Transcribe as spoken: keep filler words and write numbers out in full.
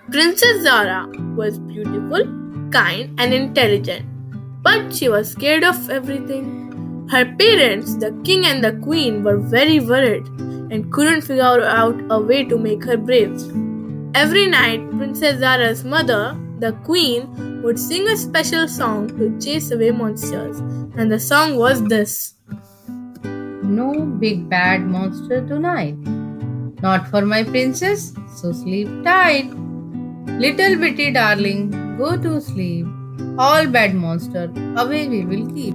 Princess Zara was beautiful, kind, and intelligent, but she was scared of everything. Her parents, the king and the queen, were very worried and couldn't figure out a way to make her brave. Every night, Princess Zara's mother, the queen, would sing a special song to chase away monsters, and the song was this. No big bad monster tonight. Not for my princess, so sleep tight. Little bitty darling, go to sleep. All bad monster away we will keep.